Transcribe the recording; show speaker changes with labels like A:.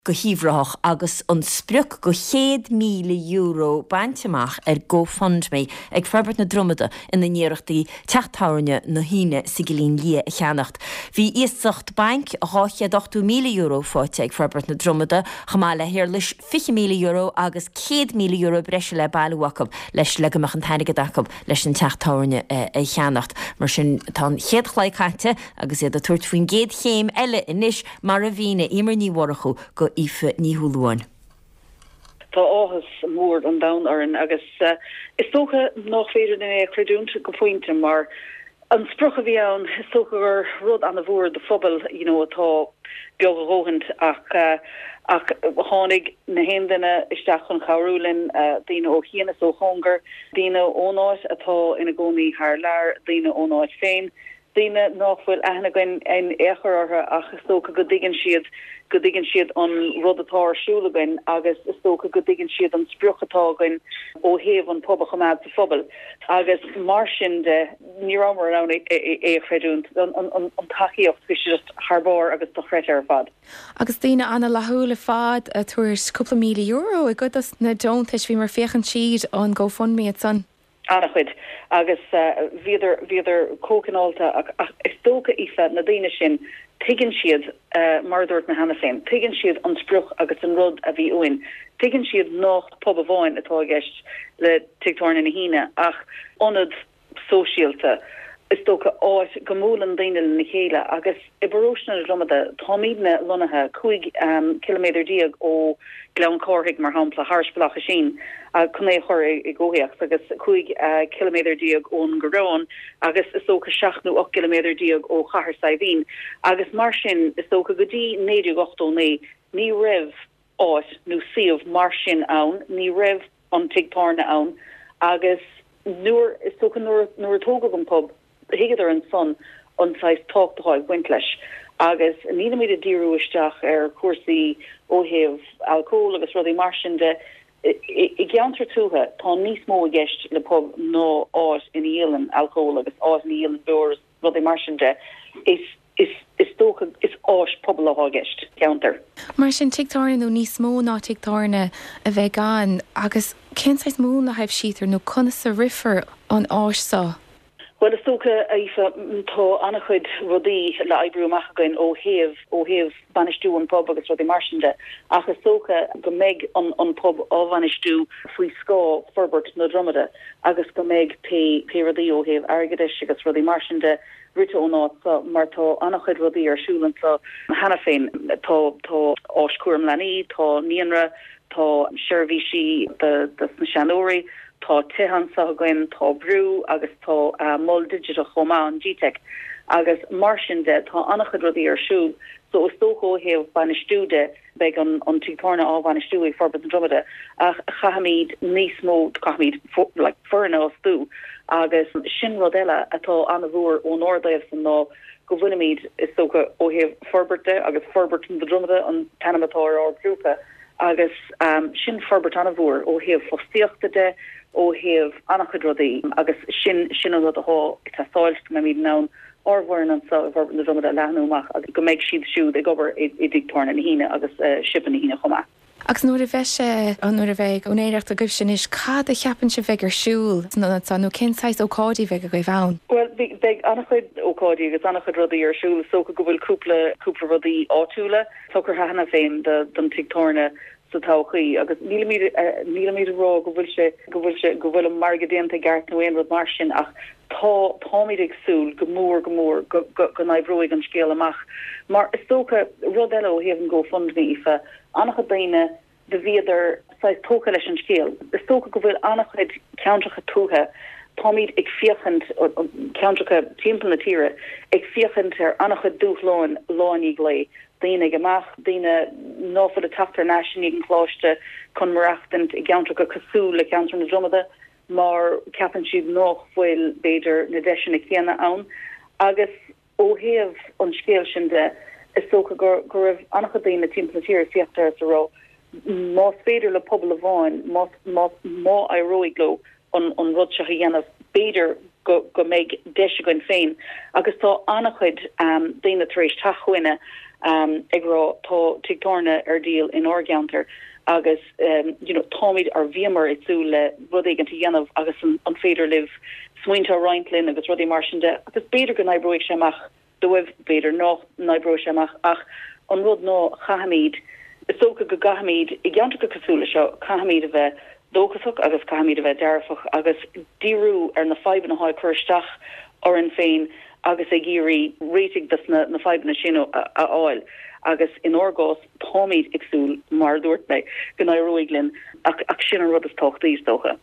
A: go híomhraach agus an spruch go €100,000 bainteach GoFundMe ag Forbert na Dromada ina níireachtaí teachtáirne na híine sa go líon lia a cheannacht. Bhí íosacht bank €8,000 fáte ag Forbert na Dromada, chamá le hir leis €50,000 agus €100,000 breise le bailúacham leis legamach an tainige dacham leis an teachtáirne a cheannacht. Mar sin tá chéadchláicaite agus iad a tuairt faoin géad chéim eile inis mar a bhíine imar níhharachú go ife níhúlúin.
B: Tá áthas mór an down aran agus is tócha nach féidir na creúnta go pointe mar an spruch a bhí ann is tócha gur rud an a bhór de fphobal atá beag a róhant ach tháinig na héandaine isteach chun chaúlinn daoine ó chéana ó hongar, daoine ónáis atá ina gcónaí thar lear, daoine ónáis féin, daoine nachfuil aithna gin an éachar ortha ach is tócha go dtigann siad an rud atá arsúlagain agus is tócha go dtigann siad an spruchatágain ó héamh an poblbach amad sa phobal agus mar sin de ní ramar an é chreidúnt an taíocht fi just harbáir agus do chreite ar fad.
C: Agus daoine anna lethúla fad a tuairs cúpla €1,000,000 I gcudas na dontais bhí mar féchan siad an GoFundMe at san.
B: Annachhuid agus viidir cócanálta ach is tócha ifa na daine sin tuigeann siad mar dúirt na hana féin, tuigeann siad an spruch agus an rud a bhí uin, tuigeann siad nach pob bháin atá gceist le tiictáirna na híine ach onad sóisialta is tócha áit gomúlan daine na chéile agus I baróisna Dromada táídna lonathe 5 kilometr diaag ó Gleann Córthaigh mar hampla Harsblacha sin a chuné chur I ggóhéach agus 5 kilometr diaag ón Gorán agus is tócha 7 nó 8 kilometr diaag ó Chahar Saibhín agus mar sin is tócha go dtí 98 ní raibh áit nó siomh mar sin ann, ní raibh an tiictárna ann agus nuair is tócha nuair tóga an pub hiidir an son anáis táchtáid buint agus ní míad díú isteach ar cuasaí óhéamh alcóil agus rudí mar sin de I gceantar túthe tá níos mó a gceist le pub ná áit in íalan alcóil agus áit in íalan dúras rudí mar sin de is tócha is áis pobl a gceist ceantar.
C: Mar sin tiictárna nó níos mó ná tiictárna a bheith gan agus cinsáis mó na haibh sítar nó conna sa rifer an áissá.
B: Well is tócha aifa tá annachchuid rudí le ebrúachagain ó héamh banistú an pub agus rudí mar sin de ach is tócha go méid an pub á banistú faoi scá Forbert na Dromada agus go méid pe rudí ó héamh airgeis agus rudí mar sin de rite óná mar tá annachchuid rudí arsúlan sa hana féin tá áiscuairm lenaí tá níonra tá seirbhísí de na seanóirí tá tehan sagain tá brú agus tá mol digital chomá an GTech agus mar sin de tá annachchuid rudí arsúl so is tócha héamh banistúde beag an tiictárna á banistú ag Forbert na Dromada ach chahamíd níos mó chahamíd furna osú agus sin rodella atá anna bhúr ó Nordaibh san ná go bhuiimiid is tócha ó héamh Forberte agus Forbert na Dromada an Panamatár á grúpa agus sin Forbert anna bhúr ó héamh fostíochta de ó héamh annachchuid rudaí agus sin an rud aá tásáilt go mí ná ábhhain an sa Forbert na Dromada leanúach agus go méid siad siúd ag obair I dtíictárna na híine agus sipan na híine chomá.
C: Agus nuair a bheith an nuair a bheith ónéireacht a gcuibh sin is cad a cheapann se bheith arsúl nó cinsáis ócádaí bheith a go bhán.
B: Well beag annachchuid ócádaí agus annachchuid rudaí arsúl socha go bhfuil cúpla rudaí áitiúla tugur hena féin don tiictárna sa táchaí agus míle rá go bhfuil an margadéanta gart nó éon rud mar sin ach táid agsúl go mór go naibhróigh an scéal amach mar is tócha rud eile ó héamh GoFundMe ifa annachchuid daine de bhíidir tócha leis an scéal. Is tócha go bhfuil annachchuid ceantracha túthe táid ag fiochant ceantracha timppla na tíre ag fiochant ar annachchuid dúchláin láiní lé. Daine gemach daine nófud a taftar naisinig an chláiste chun marachtant I gceantra go cosú le ceantar na Dromada mar ceapan siad nach bhfuil beidir na deisina chéana ann agus ó héamh an scéal sin de is tócha gur raibh annachchuid daine timppla tíre fiachtar sa rá más féidir le pobl a bháin má aróig lo an rud se dhéanamh beidir go méid deise goin féin agus tá annachchuid daine tar éis tachuine agro to tiktorna deal in organter agus tomid ar vimer itsule rudi gan yanov agus an féidir liv swinter Reintlin agus rudi marchande agus beder gan nabroig semach de wef beder no nabro semach ach an rud no chahamid soke go gahamid I gantu go kasule seo chahamid ve dóchasach agus chahamid ve derfach agus diru na 5.5 curstach or in féin agus e giri rating das na 5 na sinno a oil agus in orgos tomid exul mar dúirt mei gan roiglin ach sin an rud is tocht is docha.